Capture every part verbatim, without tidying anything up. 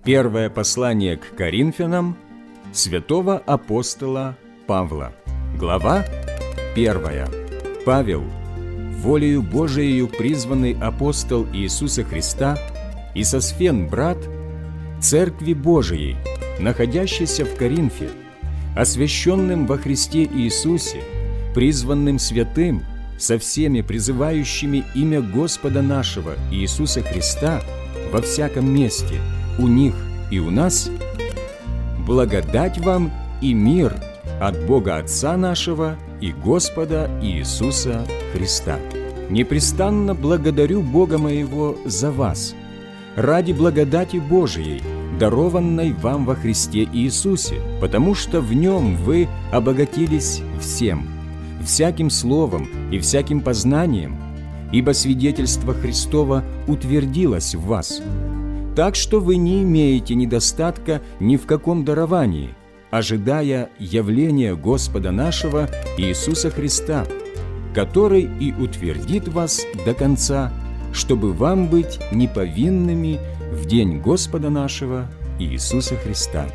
Первое послание к Коринфянам святого апостола Павла. Глава первая. Павел, волею Божиею призванный апостол Иисуса Христа, и Сосфен, брат, Церкви Божией, находящейся в Коринфе, освященным во Христе Иисусе, призванным святым, со всеми призывающими имя Господа нашего Иисуса Христа во всяком месте, у них и у нас, благодать вам и мир от Бога Отца нашего и Господа Иисуса Христа. Непрестанно благодарю Бога моего за вас, ради благодати Божией, дарованной вам во Христе Иисусе, потому что в Нем вы обогатились всем, всяким словом и всяким познанием, ибо свидетельство Христово утвердилось в вас. Так что вы не имеете недостатка ни в каком даровании, ожидая явления Господа нашего Иисуса Христа, который и утвердит вас до конца, чтобы вам быть неповинными в день Господа нашего Иисуса Христа.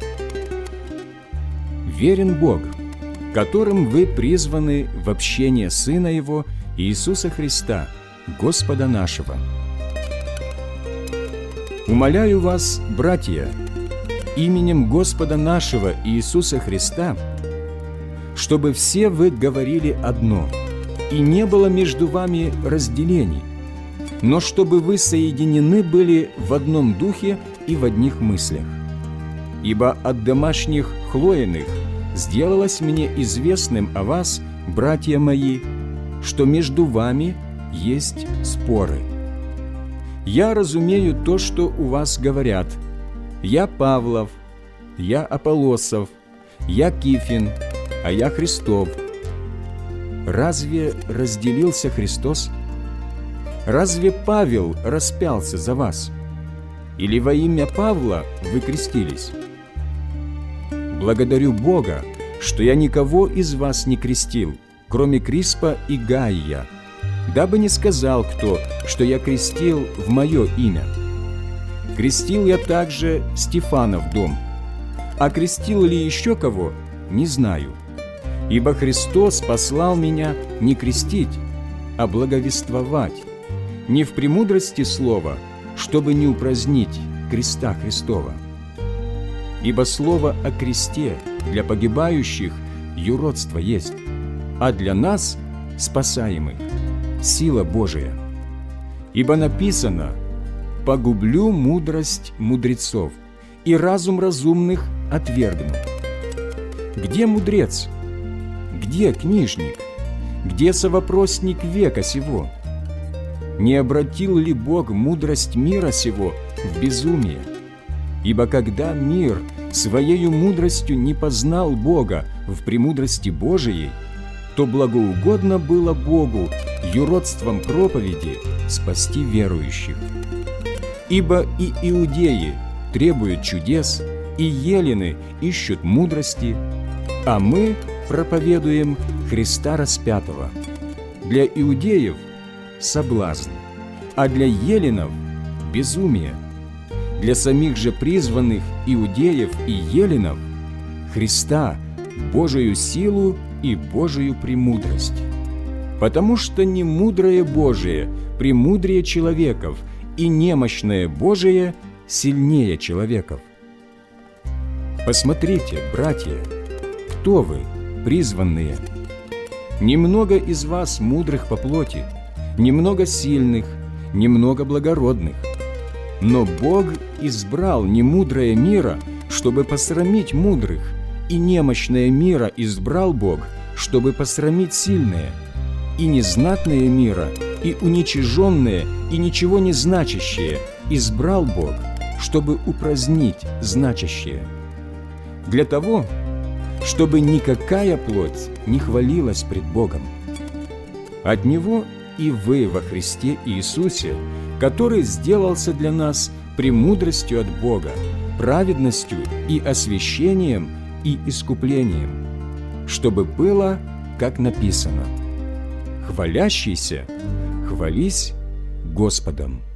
Верен Бог, которым вы призваны в общение Сына Его Иисуса Христа, Господа нашего. Умоляю вас, братья, именем Господа нашего Иисуса Христа, чтобы все вы говорили одно, и не было между вами разделений, но чтобы вы соединены были в одном духе и в одних мыслях. Ибо от домашних Хлоиных сделалось мне известным о вас, братья мои, что между вами есть споры. Я разумею то, что у вас говорят. Я Павлов, я Аполлосов, я Кифин, а я Христов. Разве разделился Христос? Разве Павел распялся за вас? Или во имя Павла вы крестились? Благодарю Бога, что я никого из вас не крестил, кроме Криспа и Гаия, дабы не сказал кто, что я крестил в мое имя. Крестил я также Стефана в дом, а крестил ли еще кого, не знаю. Ибо Христос послал меня не крестить, а благовествовать, не в премудрости слова, чтобы не упразднить креста Христова. Ибо слово о кресте для погибающих юродство есть, а для нас, спасаемых, сила Божия. Ибо написано: «Погублю мудрость мудрецов, и разум разумных отвергну». Где мудрец? Где книжник? Где совопросник века сего? Не обратил ли Бог мудрость мира сего в безумие? Ибо когда мир своею мудростью не познал Бога в премудрости Божией, то благоугодно было Богу юродством проповеди спасти верующих. Ибо и иудеи требуют чудес, и елены ищут мудрости, а мы проповедуем Христа распятого. Для иудеев – соблазн, а для еленов – безумие. Для самих же призванных иудеев и еленов – Христа, Божию силу и Божию премудрость. Потому что не мудрое Божие премудрее человеков, и немощное Божие сильнее человеков. Посмотрите, братья, кто вы, призванные? Немного из вас мудрых по плоти, немного сильных, немного благородных. Но Бог избрал немудрое мира, чтобы посрамить мудрых, и немощное мира избрал Бог, чтобы посрамить сильное, и незнатное мира, и уничиженное, и ничего не значащее избрал Бог, чтобы упразднить значащее. Для того, чтобы никакая плоть не хвалилась пред Богом. От Него и вы во Христе Иисусе, который сделался для нас премудростью от Бога, праведностью и освящением и искуплением, чтобы было, как написано: «Хвалящийся, хвались Господом».